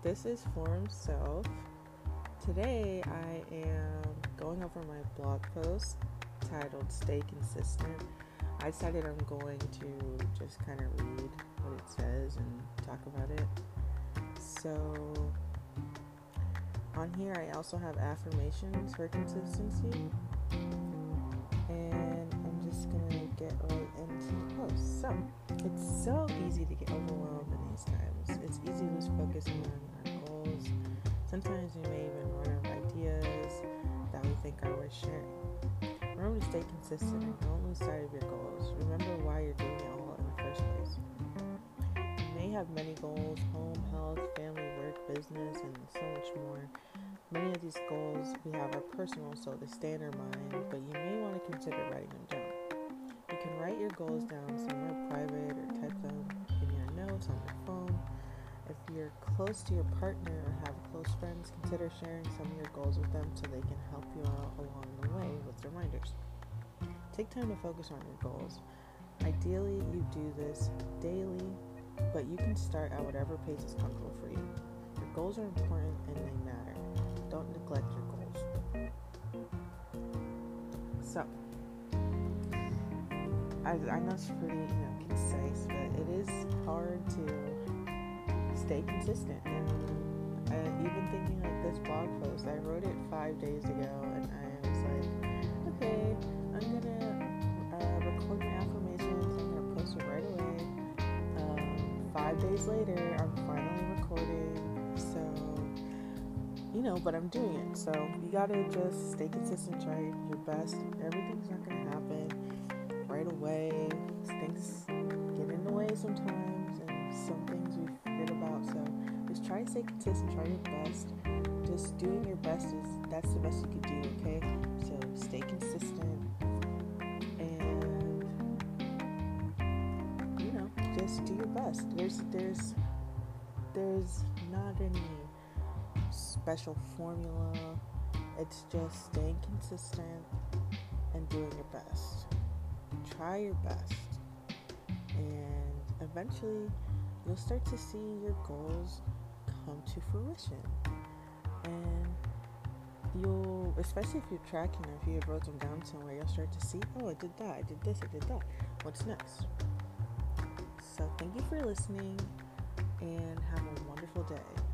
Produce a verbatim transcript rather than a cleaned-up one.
this is Forum Self. Today I am going over my blog post titled Stay Consistent. I decided I'm going to just kind of read what it says and talk about it. So on here I also have affirmations for consistency, and I'm just going to get right into the post. So it's so easy to get overwhelmed in these times. It's easy to lose focus on our goals. Sometimes we may even run out of ideas that we think are worth sharing. Remember to stay consistent and don't lose sight of your goals. Remember why you're doing it all in the first place. You may have many goals: home, health, family, work, business, and so much more. Many of these goals we have are personal, so they stay in our mind, but you may want to consider writing them down. You can write your goals down somewhere private or type them in your notes on your phone. If you're close to your partner or have close friends, consider sharing some of your goals with them so they can help you out along the way with reminders. Take time to focus on your goals. Ideally, you do this daily, but you can start at whatever pace is comfortable for you. Your goals are important and they matter. Don't neglect your goals. So, I, I know it's pretty, you know, concise, but it is hard to stay consistent. And uh, even thinking like this blog post, I wrote it five days ago, and I was like, okay, I'm gonna uh, record my affirmations. I'm gonna post it right away. Um, five days later, I'm finally recording. So, you know, but I'm doing it. So you gotta just stay consistent, try your best. Everything's not gonna happen right away. Things get in the way sometimes, and some things we forget about. So just try to stay consistent, try your best. Just doing your best is that's the best you can do, okay? So stay consistent, and you know, just do your best. There's there's there's not any special formula. It's just staying consistent and doing your best. Try your best, and eventually you'll start to see your goals come to fruition. And you'll, especially if you're tracking or if you wrote them down somewhere, you'll start to see, oh, I did that, I did this, I did that. What's next? So thank you for listening, and have a wonderful day.